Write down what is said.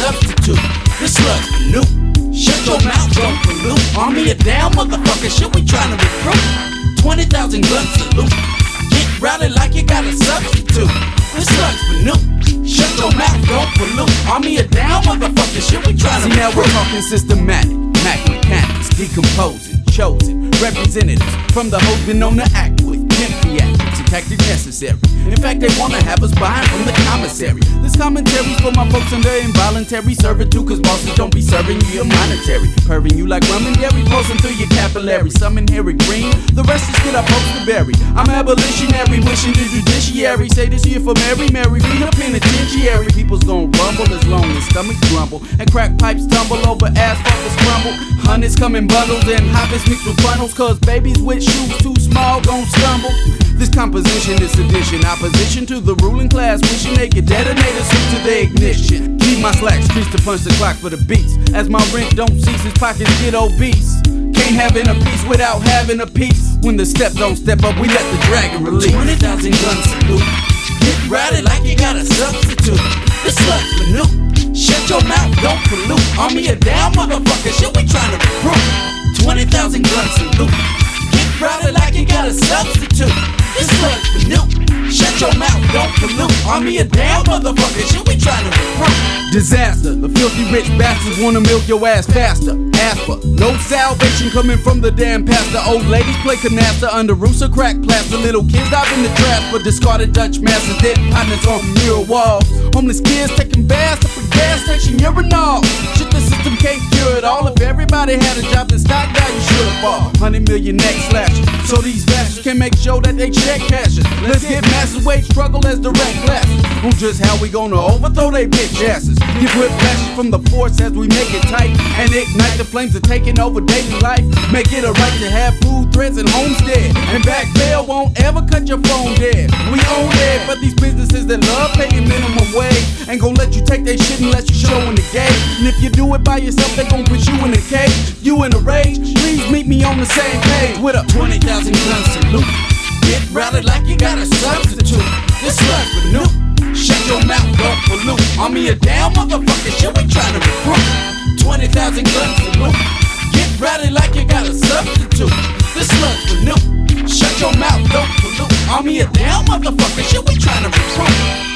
substitute. The slugs for new. Shut your mouth, don't pollute. Army it down, motherfucker, shit we tryna recruit. 20,000 guns salute. Get rowdy like you got a substitute. The slugs for new. Shut your mouth, don't pollute. Army it down, motherfucker, shit we tryna recruit. See, now we're talking systematic, Mac mechanics, decomposing, chosen representatives from the hoes been known to act with pimp theatrics and tactics necessary. In fact, they wanna have us buying from the commissary. This commentary's for my folks under involuntary servitude, cause bosses don't be serving you your monetary. Purring you like rum and dairy, pulsing through your capillaries. Some inherit green, the rest is get up post to bury. I'm abolitionary, wishing the judiciary say this year for Mary, feed a penitentiary. People's gon' rumble as long as stomachs grumble, and crack pipes tumble over asphalt is crumble. Hundreds come in bundles and hoppers mixed with funnels, cause babies with shoes too small gon' stumble. This composition is sedition, opposition to the ruling class, wishing they could detonate us into the ignition. Keep my slacks creased to punch the clock for the beats, as my rent don't cease, his pockets get obese. Can't have a piece without having a piece. When the steps don't step up, we let the dragon release. 20,000 guns salute. Get rowdy like you got a substitute. The slugs for new. Shut your mouth, don't pollute. Army it down, motherfucker, shit we tryna recruit. 20,000 guns salute. Get rowdy like you got a substitute. The slugs for new. Shut your mouth, don't pollute. Army it down, motherfucker, shit we tryna recruit. Disaster, the filthy rich bastards wanna milk your ass faster. Asper, no salvation coming from the damn pastor. Old ladies play canasta under roofs of crack plaster. Little kids dive in the trash for discarded Dutch masters. Dead partners on mural walls. Homeless kids taking baths up a gas station urinal. Shit, the system can't cure it all. If everybody had a job, then stock value should've fall. 100 million neck slashes, so these bastards can make sure that they check cashes. Let's get massive wage struggle as direct classes on just how we gonna overthrow they bitch asses. Give whiplashes from the force as we make it tight and ignite the flames of taking over daily life. Make it a right to have food, threads, and homestead. And back bail won't ever cut your phone dead. We own it, but these businesses that love paying minimum wage ain't gon' let you take they shit unless you showin' the game. And if you do it by yourself, they gon' put you in a cage. You in a rage, please meet me on the same page with a 20,000 guns salute. Get rowdy like you got a substitute. This slugs for new. Shut your mouth, don't pollute. Army it down, motherfucker, shit we tryna recruit. 20,000 guns salute. Get rowdy like you got a substitute. This slugs for new. Shut your mouth, don't pollute. Army it down, motherfucker, shit we tryna recruit.